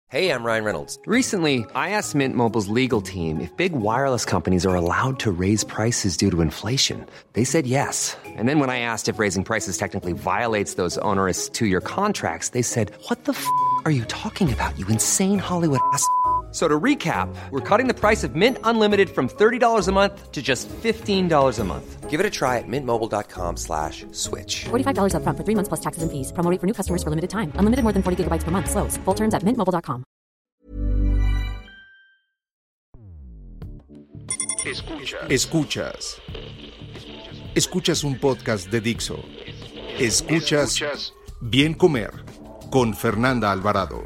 Hey, I'm Ryan Reynolds. Recently, I asked Mint Mobile's legal team if big wireless companies are allowed to raise prices due to inflation. They said yes. And then when I asked if raising prices technically violates those onerous two-year contracts, they said, "What the f*** are you talking about, you insane Hollywood ass?" So to recap, we're cutting the price of Mint Unlimited from $30 a month to just $15 a month. Give it a try at mintmobile.com/switch. $45 up front for 3 months plus taxes and fees. Promo rate for new customers for limited time. Unlimited more than 40 gigabytes per month. Slows full terms at mintmobile.com. Escuchas un podcast de Dixo. Escuchas Bien Comer con Fernanda Alvarado.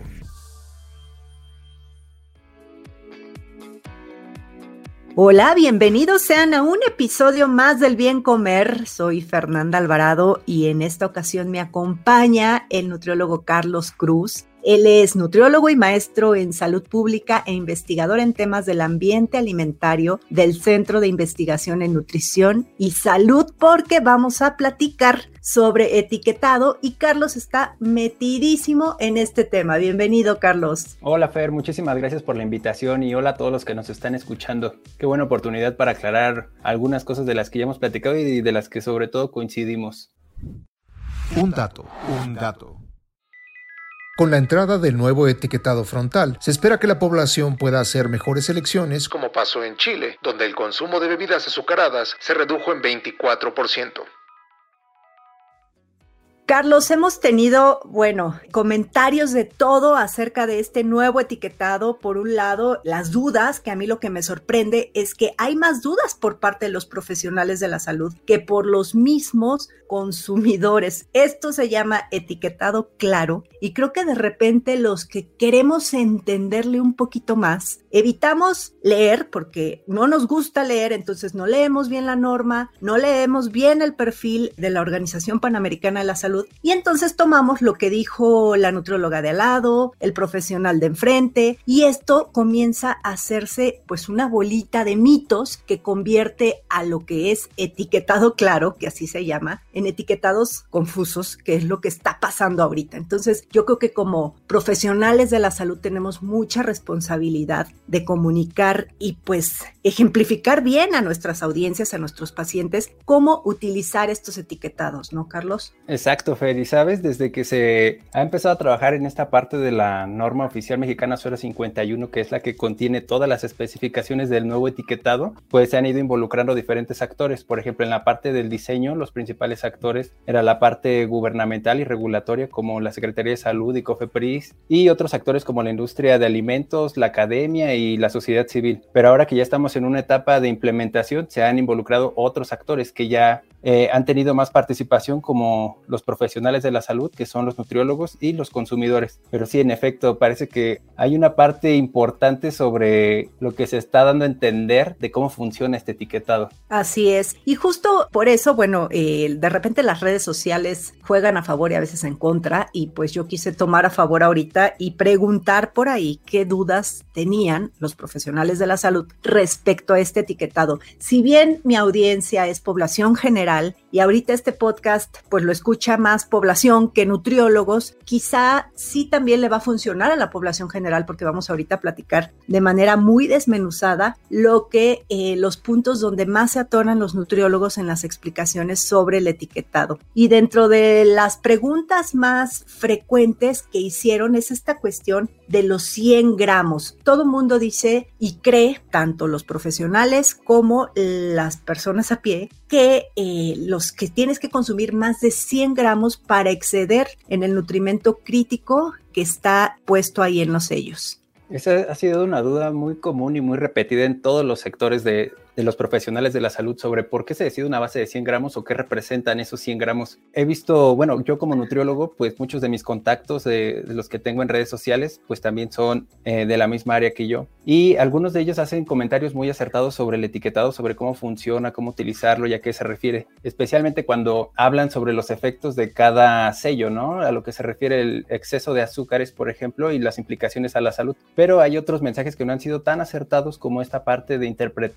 Hola, bienvenidos sean a un episodio más del Bien Comer. Soy Fernanda Alvarado y en esta ocasión me acompaña el nutriólogo Carlos Cruz. Él es nutriólogo y maestro en salud pública e investigador en temas del ambiente alimentario del Centro de Investigación en Nutrición y Salud, porque vamos a platicar sobre etiquetado y Carlos está metidísimo en este tema. Bienvenido, Carlos. Hola, Fer, muchísimas gracias por la invitación y hola a todos los que nos están escuchando. Qué buena oportunidad para aclarar algunas cosas de las que ya hemos platicado y de las que sobre todo coincidimos. Un dato. Con la entrada del nuevo etiquetado frontal, se espera que la población pueda hacer mejores elecciones, como pasó en Chile, donde el consumo de bebidas azucaradas se redujo en 24%. Carlos, hemos tenido, comentarios de todo acerca de este nuevo etiquetado. Por un lado, las dudas, que a mí lo que me sorprende es que hay más dudas por parte de los profesionales de la salud que por los mismos consumidores. Esto se llama etiquetado claro y creo que de repente los que queremos entenderle un poquito más, evitamos leer porque no nos gusta leer, entonces no leemos bien la norma, no leemos bien el perfil de la Organización Panamericana de la Salud y entonces tomamos lo que dijo la nutrióloga de al lado, el profesional de enfrente y esto comienza a hacerse pues una bolita de mitos que convierte a lo que es etiquetado claro, que así se llama, en etiquetados confusos, que es lo que está pasando ahorita. Entonces yo creo que como profesionales de la salud tenemos mucha responsabilidad de comunicar y pues ejemplificar bien a nuestras audiencias, a nuestros pacientes, cómo utilizar estos etiquetados, ¿no, Carlos? Exacto, Fer, y sabes, desde que se ha empezado a trabajar en esta parte de la norma oficial mexicana 051, que es la que contiene todas las especificaciones del nuevo etiquetado, pues se han ido involucrando diferentes actores. Por ejemplo, en la parte del diseño, los principales actores era la parte gubernamental y regulatoria, como la Secretaría de Salud y COFEPRIS, y otros actores como la industria de alimentos, la academia y la sociedad civil. Pero ahora que ya estamos en una etapa de implementación, se han involucrado otros actores que ya han tenido más participación, como los profesionales de la salud, que son los nutriólogos y los consumidores. Pero sí, en efecto, parece que hay una parte importante sobre lo que se está dando a entender de cómo funciona este etiquetado. Así es. Y justo por eso, de repente las redes sociales juegan a favor y a veces en contra, y pues yo quise tomar a favor ahorita y preguntar por ahí qué dudas tenían los profesionales de la salud respecto a este etiquetado. Si bien mi audiencia es población general, y ahorita este podcast pues lo escucha más población que nutriólogos, quizá sí también le va a funcionar a la población general, porque vamos ahorita a platicar de manera muy desmenuzada lo que los puntos donde más se atoran los nutriólogos en las explicaciones sobre el etiquetado. Y dentro de las preguntas más frecuentes que hicieron es esta cuestión de los 100 gramos. Todo el mundo dice y cree, tanto los profesionales como las personas a pie, que los que tienes que consumir más de 100 gramos para exceder en el nutrimento crítico que está puesto ahí en los sellos. Esa ha sido una duda muy común y muy repetida en todos los sectores de los profesionales de la salud sobre por qué se decide una base de 100 gramos o qué representan esos 100 gramos. He visto, yo como nutriólogo, pues muchos de mis contactos de los que tengo en redes sociales, pues también son de la misma área que yo. Y algunos de ellos hacen comentarios muy acertados sobre el etiquetado, sobre cómo funciona, cómo utilizarlo y a qué se refiere. Especialmente cuando hablan sobre los efectos de cada sello, ¿no? A lo que se refiere el exceso de azúcares, por ejemplo, y las implicaciones a la salud. Pero hay otros mensajes que no han sido tan acertados como esta parte de interpretar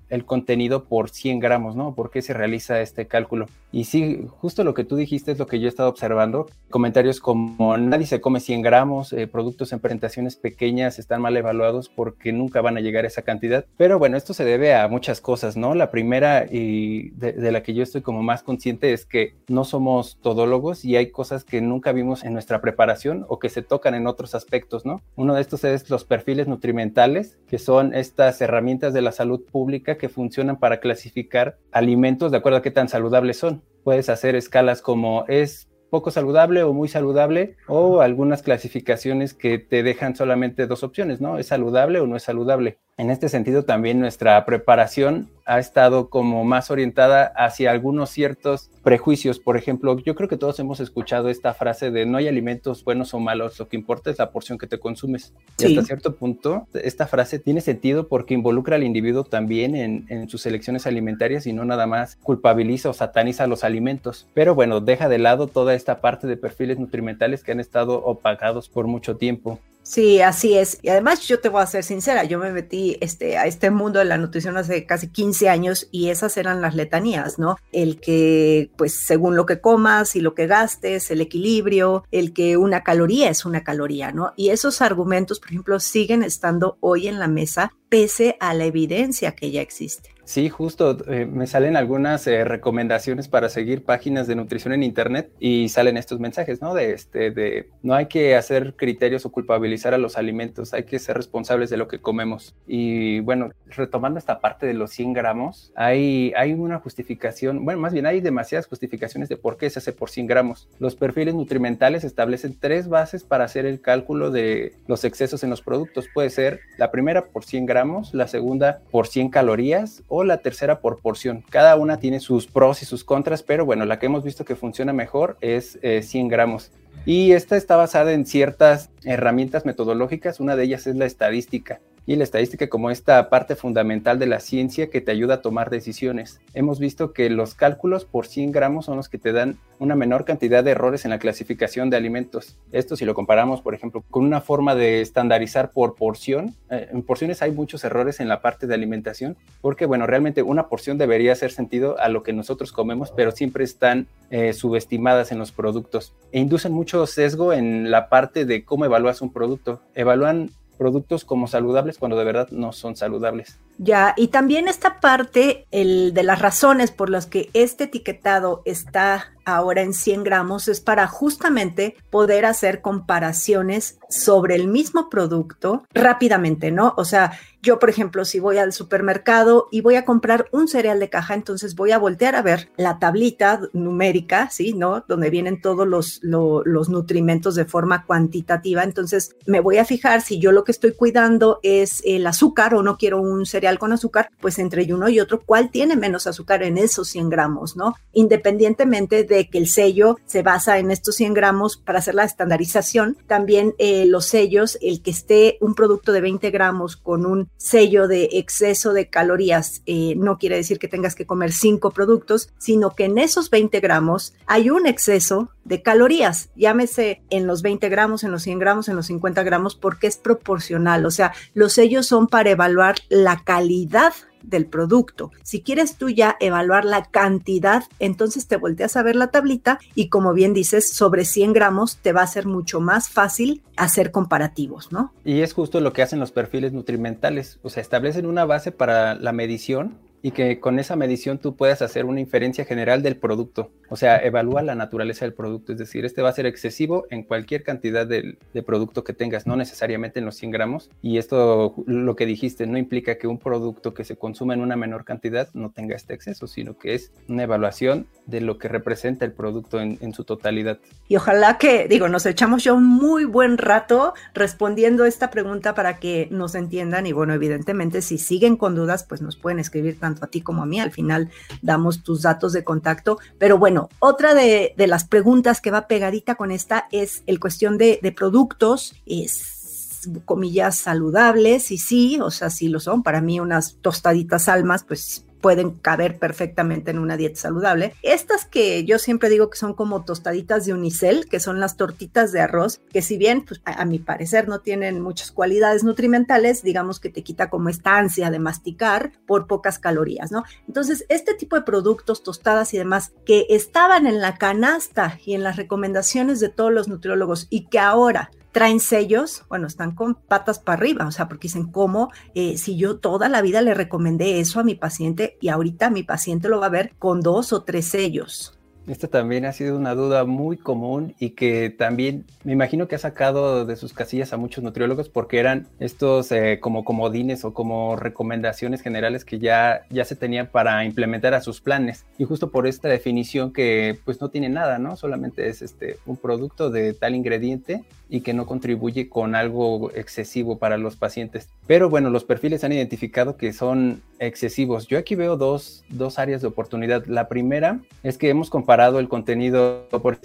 el contenido por 100 gramos, ¿no? ¿Por qué se realiza este cálculo? Y sí, justo lo que tú dijiste es lo que yo he estado observando. Comentarios como nadie se come 100 gramos, productos en presentaciones pequeñas están mal evaluados porque nunca van a llegar a esa cantidad. Pero bueno, esto se debe a muchas cosas, ¿no? La primera y de la que yo estoy como más consciente es que no somos todólogos y hay cosas que nunca vimos en nuestra preparación o que se tocan en otros aspectos, ¿no? Uno de estos es los perfiles nutrimentales, que son estas herramientas de la salud pública que funcionan para clasificar alimentos de acuerdo a qué tan saludables son. Puedes hacer escalas como es poco saludable o muy saludable, o algunas clasificaciones que te dejan solamente dos opciones, ¿no? ¿Es saludable o no es saludable? En este sentido, también nuestra preparación ha estado como más orientada hacia algunos ciertos prejuicios. Por ejemplo, yo creo que todos hemos escuchado esta frase de no hay alimentos buenos o malos, lo que importa es la porción que te consumes. Sí. Y hasta cierto punto, esta frase tiene sentido porque involucra al individuo también en sus elecciones alimentarias y no nada más culpabiliza o sataniza los alimentos. Pero bueno, deja de lado toda esta parte de perfiles nutrimentales que han estado opagados por mucho tiempo. Sí, así es. Y además yo te voy a ser sincera, yo me metí a este mundo de la nutrición hace casi 15 años y esas eran las letanías, ¿no? El que, pues, según lo que comas y lo que gastes, el equilibrio, el que una caloría es una caloría, ¿no? Y esos argumentos, por ejemplo, siguen estando hoy en la mesa pese a la evidencia que ya existe. Sí, justo me salen algunas recomendaciones para seguir páginas de nutrición en internet y salen estos mensajes, ¿no? De no hay que hacer criterios o culpabilizar a los alimentos, hay que ser responsables de lo que comemos. Y bueno, retomando esta parte de los 100 gramos, hay una justificación, bueno, más bien hay demasiadas justificaciones de por qué se hace por 100 gramos. Los perfiles nutrimentales establecen 3 bases para hacer el cálculo de los excesos en los productos. Puede ser la primera por 100 gramos, la segunda por 100 calorías, o la tercera por porción. Cada una tiene sus pros y sus contras, pero bueno, la que hemos visto que funciona mejor es 100 gramos. Y esta está basada en ciertas herramientas metodológicas, una de ellas es la estadística. Y la estadística como esta parte fundamental de la ciencia que te ayuda a tomar decisiones. Hemos visto que los cálculos por 100 gramos son los que te dan una menor cantidad de errores en la clasificación de alimentos. Esto si lo comparamos, por ejemplo, con una forma de estandarizar por porción. En porciones hay muchos errores en la parte de alimentación, porque bueno, realmente una porción debería hacer sentido a lo que nosotros comemos, pero siempre están subestimadas en los productos. E inducen mucho sesgo en la parte de cómo evalúas un producto. Evalúan productos como saludables cuando de verdad no son saludables. Ya, y también esta parte, de las razones por las que este etiquetado está ahora en 100 gramos es para justamente poder hacer comparaciones sobre el mismo producto rápidamente, ¿no? O sea, yo, por ejemplo, si voy al supermercado y voy a comprar un cereal de caja, entonces voy a voltear a ver la tablita numérica, ¿sí? ¿No? Donde vienen todos los nutrimentos de forma cuantitativa. Entonces, me voy a fijar si yo lo que estoy cuidando es el azúcar o no quiero un cereal con azúcar, pues entre uno y otro, ¿cuál tiene menos azúcar en esos 100 gramos, ¿no? Independientemente de que el sello se basa en estos 100 gramos para hacer la estandarización, también los sellos, el que esté un producto de 20 gramos con un sello de exceso de calorías, no quiere decir que tengas que comer 5 productos, sino que en esos 20 gramos hay un exceso de calorías, llámese en los 20 gramos, en los 100 gramos, en los 50 gramos, porque es proporcional. O sea, los sellos son para evaluar la calidad del producto. Si quieres tú ya evaluar la cantidad, entonces te volteas a ver la tablita y, como bien dices, sobre 100 gramos te va a ser mucho más fácil hacer comparativos, ¿no? Y es justo lo que hacen los perfiles nutrimentales, o sea, establecen una base para la medición y que con esa medición tú puedas hacer una inferencia general del producto. O sea, evalúa la naturaleza del producto, es decir, este va a ser excesivo en cualquier cantidad de producto que tengas, no necesariamente en los 100 gramos. Y esto, lo que dijiste, no implica que un producto que se consuma en una menor cantidad no tenga este exceso, sino que es una evaluación de lo que representa el producto en su totalidad. Y ojalá que, nos echamos ya un muy buen rato respondiendo esta pregunta para que nos entiendan. Y bueno, evidentemente, si siguen con dudas, pues nos pueden escribir tanto a ti como a mí. Al final damos tus datos de contacto. Pero bueno, otra de las preguntas que va pegadita con esta es el cuestión de productos, comillas, saludables, y sí, o sea, sí lo son. Para mí unas tostaditas Almas, pues pueden caber perfectamente en una dieta saludable. Estas que yo siempre digo que son como tostaditas de unicel, que son las tortitas de arroz, que si bien pues, a mi parecer no tienen muchas cualidades nutrimentales, digamos que te quita como esta ansia de masticar por pocas calorías, ¿no? Entonces, este tipo de productos, tostadas y demás, que estaban en la canasta y en las recomendaciones de todos los nutriólogos y que ahora traen sellos, bueno, están con patas para arriba, o sea, porque dicen, ¿cómo? Si yo toda la vida le recomendé eso a mi paciente y ahorita mi paciente lo va a ver con 2 o 3 sellos. Esta también ha sido una duda muy común y que también me imagino que ha sacado de sus casillas a muchos nutriólogos porque eran estos como comodines o como recomendaciones generales que ya se tenían para implementar a sus planes. Y justo por esta definición que pues no tiene nada, ¿no? Solamente es un producto de tal ingrediente y que no contribuye con algo excesivo para los pacientes. Pero bueno, los perfiles han identificado que son excesivos. Yo aquí veo dos áreas de oportunidad. La primera es que hemos comparado el contenido por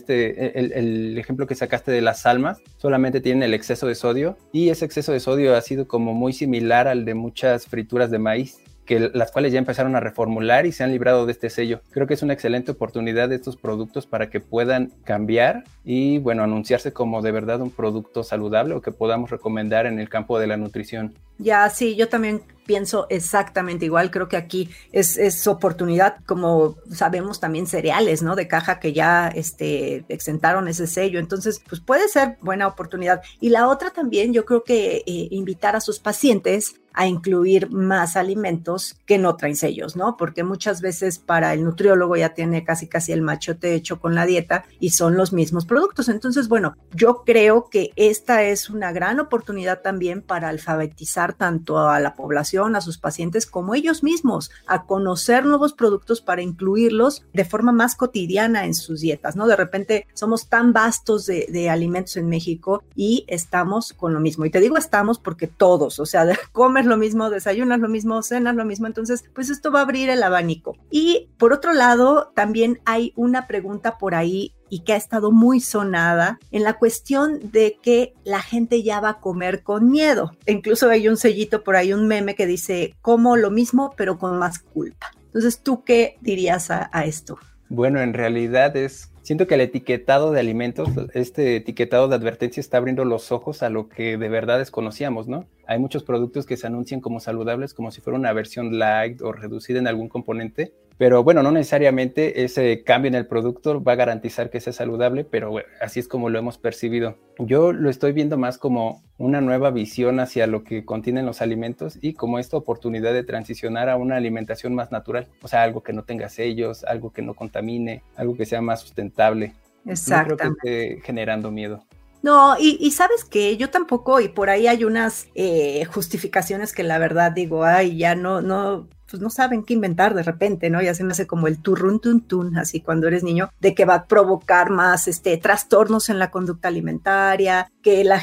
el ejemplo que sacaste de las almas, solamente tienen el exceso de sodio y ese exceso de sodio ha sido como muy similar al de muchas frituras de maíz, las cuales ya empezaron a reformular y se han librado de este sello. Creo que es una excelente oportunidad de estos productos para que puedan cambiar y, bueno, anunciarse como de verdad un producto saludable o que podamos recomendar en el campo de la nutrición. Ya, sí, yo también pienso exactamente igual. Creo que aquí es oportunidad, como sabemos también cereales, ¿no? De caja que ya exentaron ese sello. Entonces, pues puede ser buena oportunidad. Y la otra también, yo creo que invitar a sus pacientes a incluir más alimentos que no traen sellos, ¿no? Porque muchas veces para el nutriólogo ya tiene casi el machote hecho con la dieta y son los mismos productos. Entonces, bueno, yo creo que esta es una gran oportunidad también para alfabetizar tanto a la población, a sus pacientes, como ellos mismos, a conocer nuevos productos para incluirlos de forma más cotidiana en sus dietas, ¿no? De repente somos tan vastos de alimentos en México y estamos con lo mismo. Y te digo estamos porque todos, o sea, comes lo mismo, desayunas lo mismo, cenas lo mismo, entonces pues esto va a abrir el abanico. Y por otro lado, también hay una pregunta por ahí y que ha estado muy sonada en la cuestión de que la gente ya va a comer con miedo. Incluso hay un sellito por ahí, un meme que dice, como lo mismo pero con más culpa. Entonces, ¿tú qué dirías a esto? Bueno, en realidad siento que el etiquetado de alimentos, este etiquetado de advertencia está abriendo los ojos a lo que de verdad desconocíamos, ¿no? Hay muchos productos que se anuncian como saludables, como si fuera una versión light o reducida en algún componente, pero bueno, no necesariamente ese cambio en el producto va a garantizar que sea saludable, pero bueno, así es como lo hemos percibido. Yo lo estoy viendo más como una nueva visión hacia lo que contienen los alimentos y como esta oportunidad de transicionar a una alimentación más natural, o sea, algo que no tenga sellos, algo que no contamine, algo que sea más sustentable. Exactamente. No creo que esté generando miedo. No, y sabes que yo tampoco, y por ahí hay unas justificaciones que la verdad digo, ay, ya no, pues no saben qué inventar de repente, ¿no? Ya se me hace como el turrun tun tun, así cuando eres niño, de que va a provocar más trastornos en la conducta alimentaria, que la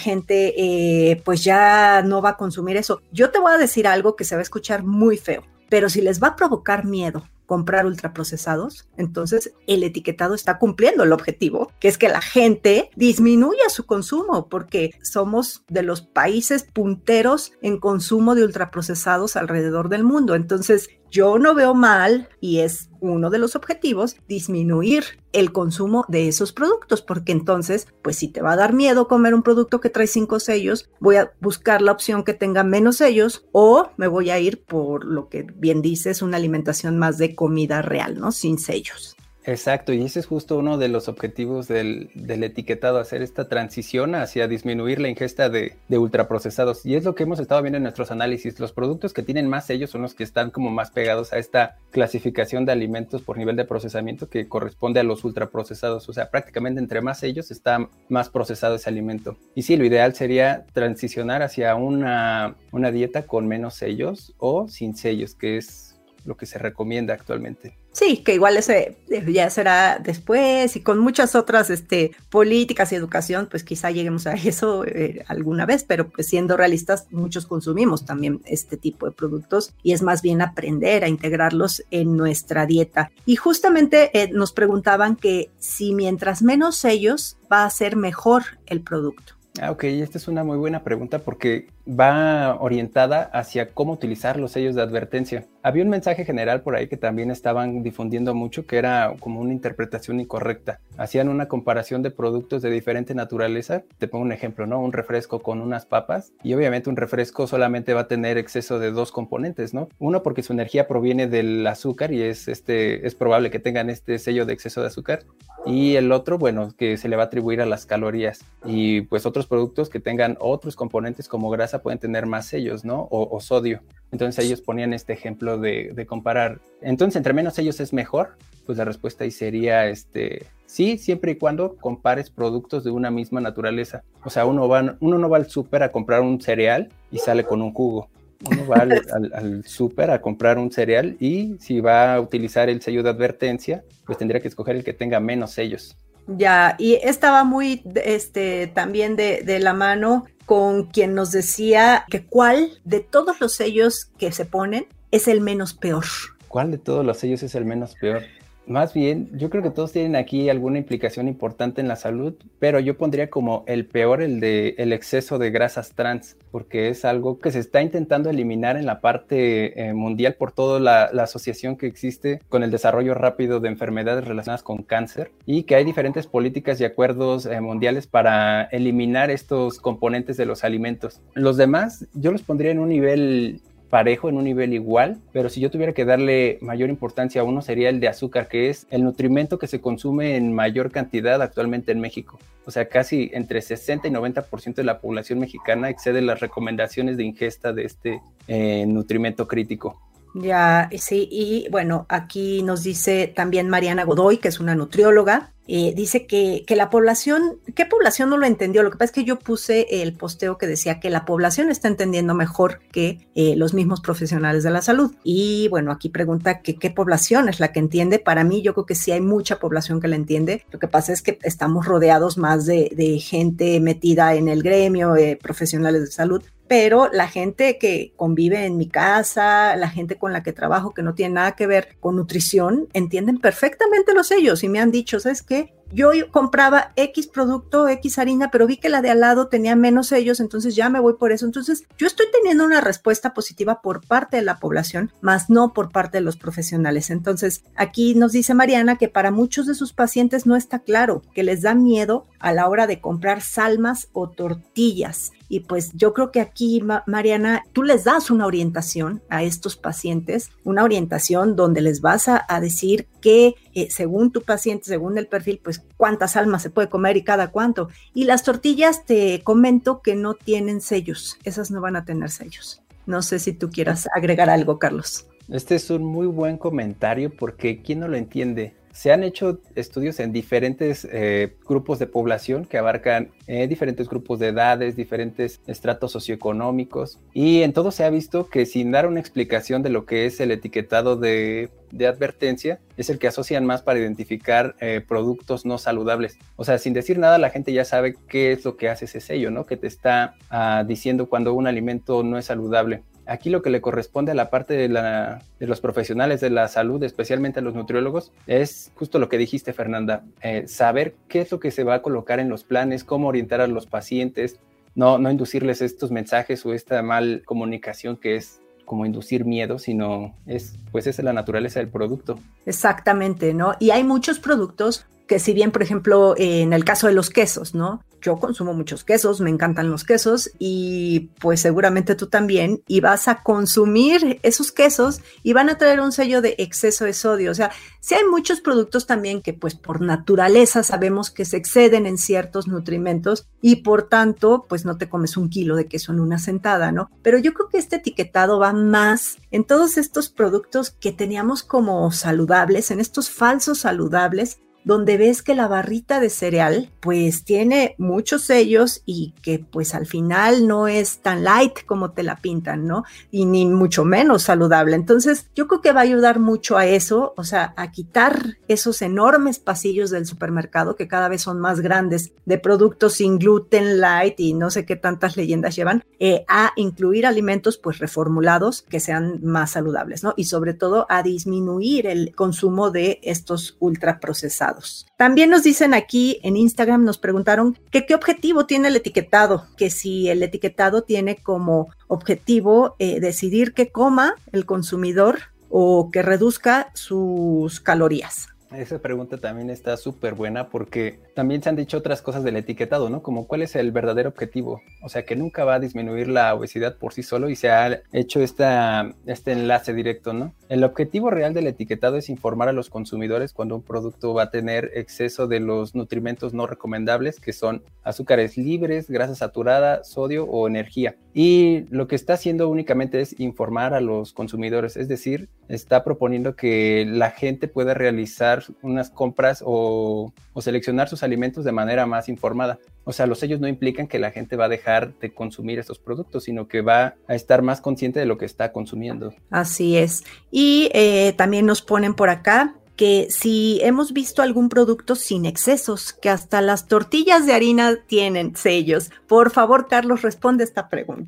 gente pues ya no va a consumir eso. Yo te voy a decir algo que se va a escuchar muy feo, pero si les va a provocar miedo comprar ultraprocesados, entonces el etiquetado está cumpliendo el objetivo, que es que la gente disminuya su consumo, porque somos de los países punteros en consumo de ultraprocesados alrededor del mundo. Entonces, yo no veo mal, y es uno de los objetivos, disminuir el consumo de esos productos, porque entonces, pues si te va a dar miedo comer un producto que trae 5 sellos, voy a buscar la opción que tenga menos sellos o me voy a ir por lo que bien dices, una alimentación más de comida real, ¿no? Sin sellos. Exacto, y ese es justo uno de los objetivos del etiquetado, hacer esta transición hacia disminuir la ingesta de ultraprocesados. Y es lo que hemos estado viendo en nuestros análisis. Los productos que tienen más sellos son los que están como más pegados a esta clasificación de alimentos por nivel de procesamiento que corresponde a los ultraprocesados. O sea, prácticamente entre más sellos está más procesado ese alimento. Y sí, lo ideal sería transicionar hacia una dieta con menos sellos o sin sellos, que es lo que se recomienda actualmente. Sí, que igual ese ya será después y con muchas otras políticas y educación, pues quizá lleguemos a eso alguna vez, pero pues siendo realistas, muchos consumimos también este tipo de productos y es más bien aprender a integrarlos en nuestra dieta. Y justamente nos preguntaban que si mientras menos sellos va a ser mejor el producto. Ok, esta es una muy buena pregunta porque va orientada hacia cómo utilizar los sellos de advertencia. Había un mensaje general por ahí que también estaban difundiendo mucho, que era como una interpretación incorrecta. Hacían una comparación de productos de diferente naturaleza. Te pongo un ejemplo, ¿no? Un refresco con unas papas, y obviamente un refresco solamente va a tener exceso de 2 componentes, ¿no? Uno, porque su energía proviene del azúcar y es probable que tengan este sello de exceso de azúcar. Y el otro, bueno, que se le va a atribuir a las calorías. Y pues otros productos que tengan otros componentes como grasa pueden tener más sellos, ¿no? O sodio. Entonces ellos ponían este ejemplo de comparar. Entonces, entre menos sellos es mejor. Pues la respuesta ahí sería sí, siempre y cuando compares productos de una misma naturaleza. O sea, uno no va al súper a comprar un cereal y sale con un jugo. Uno va al súper a comprar un cereal, y si va a utilizar el sello de advertencia, pues tendría que escoger el que tenga menos sellos. Ya, y estaba muy también de la mano con quien nos decía que cuál de todos los sellos que se ponen es el menos peor. ¿Cuál de todos los sellos es el menos peor? Más bien, yo creo que todos tienen aquí alguna implicación importante en la salud, pero yo pondría como el peor el exceso de grasas trans, porque es algo que se está intentando eliminar en la parte mundial por toda la asociación que existe con el desarrollo rápido de enfermedades relacionadas con cáncer, y que hay diferentes políticas y acuerdos mundiales para eliminar estos componentes de los alimentos. Los demás yo los pondría en un nivel parejo, en un nivel igual, pero si yo tuviera que darle mayor importancia a uno, sería el de azúcar, que es el nutrimento que se consume en mayor cantidad actualmente en México. O sea, casi entre 60 y 90% de la población mexicana excede las recomendaciones de ingesta de este nutrimento crítico. Ya, sí, y bueno, aquí nos dice también Mariana Godoy, que es una nutrióloga, dice que la población, ¿qué población no lo entendió? Lo que pasa es que yo puse el posteo que decía que la población está entendiendo mejor que los mismos profesionales de la salud. Y bueno, aquí pregunta que qué población es la que entiende. Para mí, yo creo que sí hay mucha población que la entiende. Lo que pasa es que estamos rodeados más de gente metida en el gremio, profesionales de salud. Pero la gente que convive en mi casa, la gente con la que trabajo, que no tiene nada que ver con nutrición, entienden perfectamente los sellos y me han dicho, ¿sabes qué? Yo compraba X producto, X harina, pero vi que la de al lado tenía menos sellos, entonces ya me voy por eso. Entonces, yo estoy teniendo una respuesta positiva por parte de la población, más no por parte de los profesionales. Entonces, aquí nos dice Mariana que para muchos de sus pacientes no está claro, que les da miedo a la hora de comprar salmas o tortillas. Y pues yo creo que aquí, Mariana, tú les das una orientación a estos pacientes, una orientación donde les vas a decir que según tu paciente, según el perfil, pues cuántas salmas se puede comer y cada cuánto. Y las tortillas te comento que no tienen sellos, esas no van a tener sellos. No sé si tú quieras agregar algo, Carlos. Este es un muy buen comentario porque ¿quién no lo entiende? Se han hecho estudios en diferentes grupos de población que abarcan diferentes grupos de edades, diferentes estratos socioeconómicos, y en todo se ha visto que sin dar una explicación de lo que es el etiquetado de advertencia, es el que asocian más para identificar productos no saludables. O sea, sin decir nada, la gente ya sabe qué es lo que hace ese sello, ¿no? Que te está diciendo cuando un alimento no es saludable. Aquí lo que le corresponde a la parte de los profesionales de la salud, especialmente a los nutriólogos, es justo lo que dijiste, Fernanda, saber qué es lo que se va a colocar en los planes, cómo orientar a los pacientes, no inducirles estos mensajes o esta mal comunicación que es como inducir miedo, sino esa es la naturaleza del producto. Exactamente, ¿no? Y hay muchos productos que si bien, por ejemplo, en el caso de los quesos, ¿no? Yo consumo muchos quesos, me encantan los quesos y pues seguramente tú también, y vas a consumir esos quesos y van a traer un sello de exceso de sodio. O sea, sí hay muchos productos también que pues por naturaleza sabemos que se exceden en ciertos nutrimentos y por tanto pues no te comes 1 kilo de queso en una sentada, ¿no? Pero yo creo que este etiquetado va más en todos estos productos que teníamos como saludables, en estos falsos saludables, donde ves que la barrita de cereal pues tiene muchos sellos y que pues al final no es tan light como te la pintan, ¿no? Y ni mucho menos saludable. Entonces yo creo que va a ayudar mucho a eso, o sea, a quitar esos enormes pasillos del supermercado que cada vez son más grandes de productos sin gluten, light y no sé qué tantas leyendas llevan, a incluir alimentos pues reformulados que sean más saludables, ¿no? Y sobre todo a disminuir el consumo de estos ultraprocesados. También nos dicen aquí en Instagram, nos preguntaron que qué objetivo tiene el etiquetado, que si el etiquetado tiene como objetivo decidir qué coma el consumidor o que reduzca sus calorías? Esa pregunta también está súper buena porque también se han dicho otras cosas del etiquetado, ¿no? Como cuál es el verdadero objetivo. O sea, que nunca va a disminuir la obesidad por sí solo y se ha hecho este enlace directo, ¿no? El objetivo real del etiquetado es informar a los consumidores cuando un producto va a tener exceso de los nutrimentos no recomendables, que son azúcares libres, grasa saturada, sodio o energía. Y lo que está haciendo únicamente es informar a los consumidores, es decir, está proponiendo que la gente pueda realizar unas compras o seleccionar sus alimentos de manera más informada. O sea, los sellos no implican que la gente va a dejar de consumir estos productos, sino que va a estar más consciente de lo que está consumiendo. Así es. Y también nos ponen por acá que si hemos visto algún producto sin excesos, que hasta las tortillas de harina tienen sellos. Por favor, Carlos, responde esta pregunta.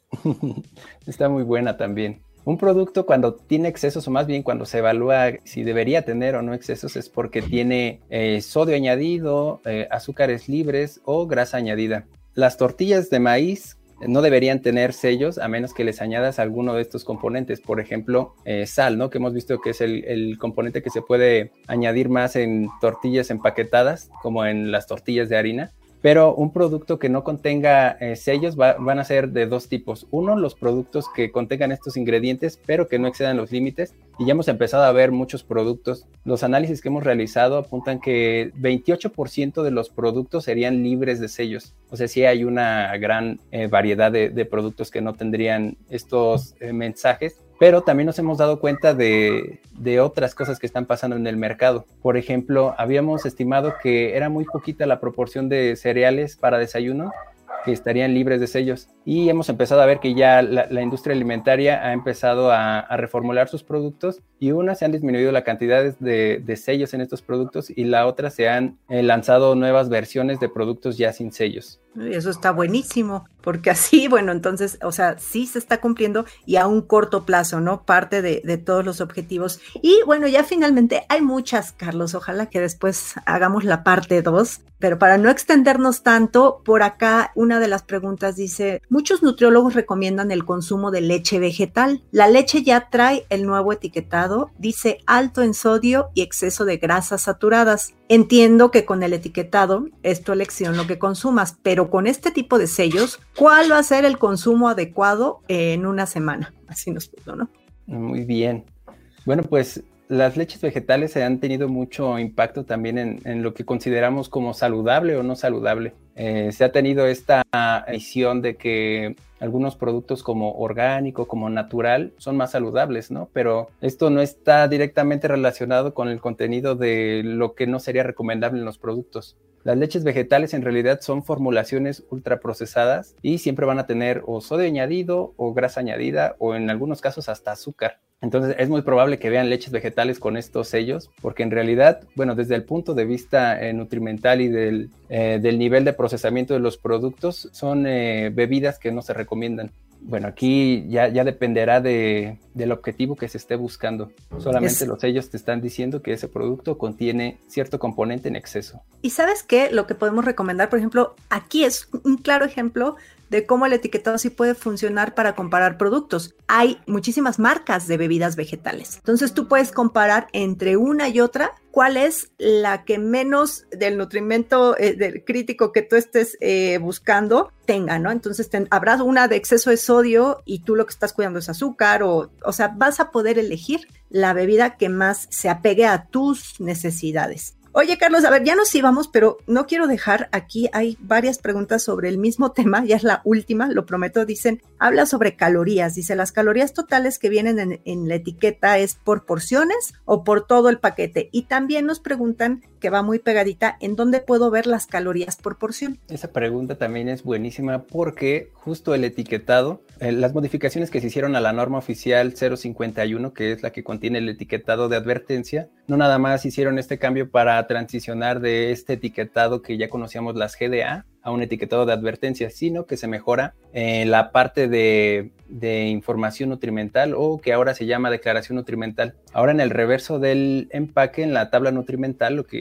Está muy buena también. Un producto cuando tiene excesos, o más bien cuando se evalúa si debería tener o no excesos, es porque tiene sodio añadido, azúcares libres o grasa añadida. Las tortillas de maíz no deberían tener sellos a menos que les añadas alguno de estos componentes. Por ejemplo, sal, ¿no? Que hemos visto que es el componente que se puede añadir más en tortillas empaquetadas, como en las tortillas de harina. Pero un producto que no contenga sellos van a ser de dos tipos. Uno, los productos que contengan estos ingredientes, pero que no excedan los límites. Y ya hemos empezado a ver muchos productos. Los análisis que hemos realizado apuntan que 28% de los productos serían libres de sellos. O sea, sí hay una gran variedad de productos que no tendrían estos mensajes. Pero también nos hemos dado cuenta de otras cosas que están pasando en el mercado. Por ejemplo, habíamos estimado que era muy poquita la proporción de cereales para desayuno que estarían libres de sellos. Y hemos empezado a ver que ya la industria alimentaria ha empezado a reformular sus productos y se han disminuido la cantidad de sellos en estos productos y la otra se han lanzado nuevas versiones de productos ya sin sellos. Eso está buenísimo, porque así, bueno, entonces, o sea, sí se está cumpliendo y a un corto plazo, ¿no? Parte de todos los objetivos. Y bueno, ya finalmente hay muchas, Carlos, ojalá que después hagamos la parte 2, pero para no extendernos tanto, por acá una de las preguntas dice, muchos nutriólogos recomiendan el consumo de leche vegetal. La leche ya trae el nuevo etiquetado, dice alto en sodio y exceso de grasas saturadas. Entiendo que con el etiquetado es tu elección lo que consumas, pero con este tipo de sellos, ¿cuál va a ser el consumo adecuado en una semana? Así nos puso, ¿no? Muy bien. Bueno, pues las leches vegetales han tenido mucho impacto también en lo que consideramos como saludable o no saludable. Se ha tenido esta visión de que algunos productos como orgánico, como natural, son más saludables, ¿no? Pero esto no está directamente relacionado con el contenido de lo que no sería recomendable en los productos. Las leches vegetales en realidad son formulaciones ultraprocesadas y siempre van a tener o sodio añadido o grasa añadida o en algunos casos hasta azúcar. Entonces es muy probable que vean leches vegetales con estos sellos porque en realidad, bueno, desde el punto de vista nutrimental y del nivel de procesamiento de los productos, son bebidas que no se recomiendan. Bueno, aquí ya dependerá del objetivo que se esté buscando. Solamente los sellos te están diciendo que ese producto contiene cierto componente en exceso. ¿Y sabes qué? Lo que podemos recomendar, por ejemplo, aquí es un claro ejemplo de cómo el etiquetado sí puede funcionar para comparar productos. Hay muchísimas marcas de bebidas vegetales. Entonces tú puedes comparar entre una y otra cuál es la que menos del nutrimento del crítico que tú estés buscando tenga, ¿no? Entonces habrá una de exceso de sodio y tú lo que estás cuidando es azúcar o sea, vas a poder elegir la bebida que más se apegue a tus necesidades. Oye, Carlos, a ver, ya nos íbamos, pero no quiero dejar aquí, hay varias preguntas sobre el mismo tema, ya es la última, lo prometo, dicen, habla sobre calorías, dice, ¿las calorías totales que vienen en la etiqueta es por porciones o por todo el paquete? Y también nos preguntan, que va muy pegadita, ¿en dónde puedo ver las calorías por porción? Esa pregunta también es buenísima porque justo el etiquetado, las modificaciones que se hicieron a la norma oficial 051, que es la que contiene el etiquetado de advertencia, no nada más hicieron este cambio para transicionar de este etiquetado que ya conocíamos, las GDA, a un etiquetado de advertencia, sino que se mejora la parte de información nutrimental o que ahora se llama declaración nutrimental. Ahora en el reverso del empaque, en la tabla nutrimental, lo que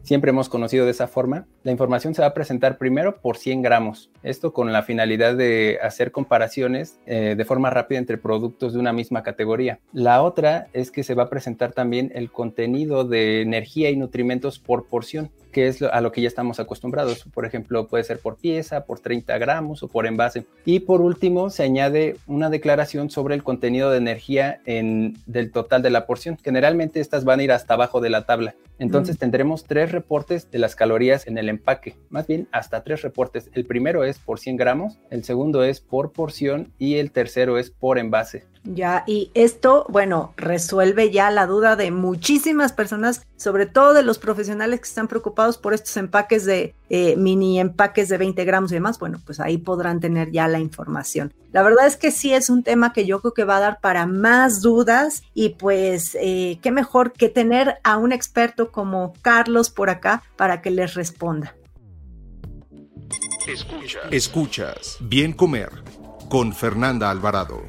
siempre hemos conocido de esa forma. La información se va a presentar primero por 100 gramos. Esto con la finalidad de hacer comparaciones de forma rápida entre productos de una misma categoría. La otra es que se va a presentar también el contenido de energía y nutrimentos por porción, que es a lo que ya estamos acostumbrados. Por ejemplo, puede ser por pieza, por 30 gramos o por envase. Y por último, se añade una declaración sobre el contenido de energía del total de la porción. Generalmente estas van a ir hasta abajo de la tabla. Entonces tendremos 3 reportes de las calorías en el empaque. Más bien, hasta 3 reportes. El primero es por 100 gramos, el segundo es por porción y el tercero es por envase. Ya, y esto, bueno, resuelve ya la duda de muchísimas personas, sobre todo de los profesionales que están preocupados por estos empaques de mini empaques de 20 gramos y demás. Bueno, pues ahí podrán tener ya la información. La verdad es que sí es un tema que yo creo que va a dar para más dudas y pues qué mejor que tener a un experto como Carlos por acá para que les responda. Escuchas Bien Comer con Fernanda Alvarado.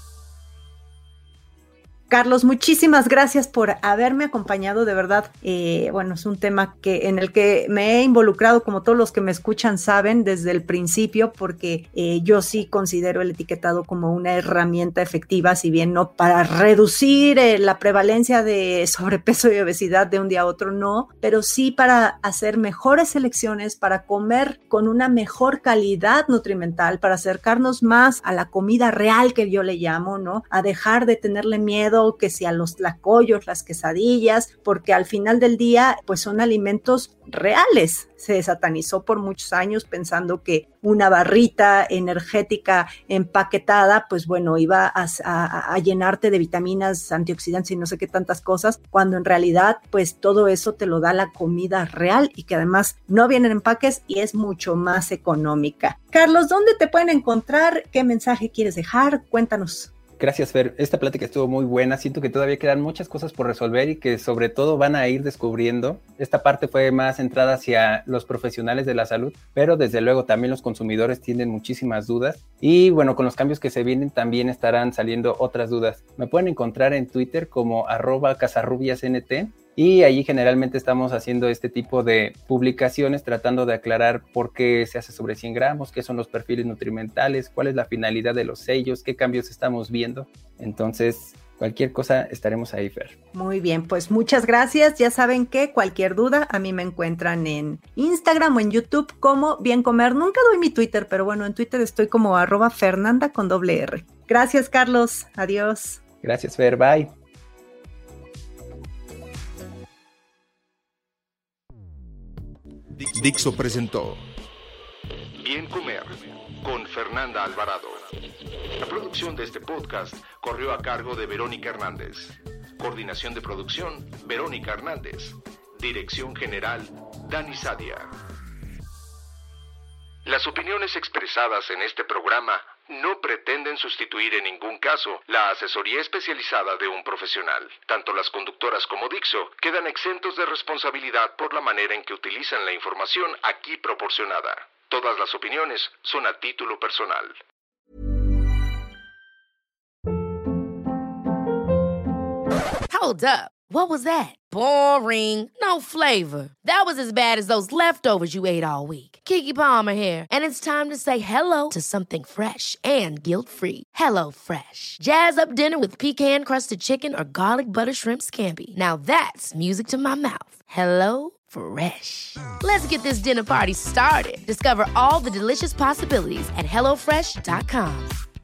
Carlos, muchísimas gracias por haberme acompañado, de verdad. Bueno, es un tema en el que me he involucrado, como todos los que me escuchan saben, desde el principio, porque yo sí considero el etiquetado como una herramienta efectiva, si bien no para reducir la prevalencia de sobrepeso y obesidad de un día a otro, no, pero sí para hacer mejores elecciones, para comer con una mejor calidad nutrimental, para acercarnos más a la comida real que yo le llamo, ¿no? A dejar de tenerle miedo que si a los tlacoyos, las quesadillas, porque al final del día pues son alimentos reales. Se satanizó por muchos años pensando que una barrita energética empaquetada, pues bueno, iba a llenarte de vitaminas, antioxidantes y no sé qué tantas cosas, cuando en realidad pues todo eso te lo da la comida real y que además no vienen en empaques y es mucho más económica. Carlos, ¿dónde te pueden encontrar? ¿Qué mensaje quieres dejar? Cuéntanos. Gracias, Fer. Esta plática estuvo muy buena. Siento que todavía quedan muchas cosas por resolver y que sobre todo van a ir descubriendo. Esta parte fue más centrada hacia los profesionales de la salud, pero desde luego también los consumidores tienen muchísimas dudas. Y bueno, con los cambios que se vienen también estarán saliendo otras dudas. Me pueden encontrar en Twitter como @casarrubiasnt. Y allí generalmente estamos haciendo este tipo de publicaciones tratando de aclarar por qué se hace sobre 100 gramos, qué son los perfiles nutrimentales, cuál es la finalidad de los sellos, qué cambios estamos viendo. Entonces, cualquier cosa estaremos ahí, Fer. Muy bien, pues muchas gracias. Ya saben que cualquier duda a mí me encuentran en Instagram o en YouTube como Bien Comer. Nunca doy mi Twitter, pero bueno, en Twitter estoy como @Fernanda con _R. Gracias, Carlos. Adiós. Gracias, Fer. Bye. Dixo presentó Bien Comer con Fernanda Alvarado. La producción de este podcast corrió a cargo de Verónica Hernández. Coordinación de producción, Verónica Hernández. Dirección general, Dani Sadia. Las opiniones expresadas en este programa no pretenden sustituir en ningún caso la asesoría especializada de un profesional. Tanto las conductoras como Dixo quedan exentos de responsabilidad por la manera en que utilizan la información aquí proporcionada. Todas las opiniones son a título personal. Hold up. What was that? Boring. No flavor. That was as bad as those leftovers you ate all week. Keke Palmer here, and it's time to say hello to something fresh and guilt-free. Hello Fresh. Jazz up dinner with pecan-crusted chicken or garlic butter shrimp scampi. Now that's music to my mouth. Hello Fresh. Let's get this dinner party started. Discover all the delicious possibilities at HelloFresh.com.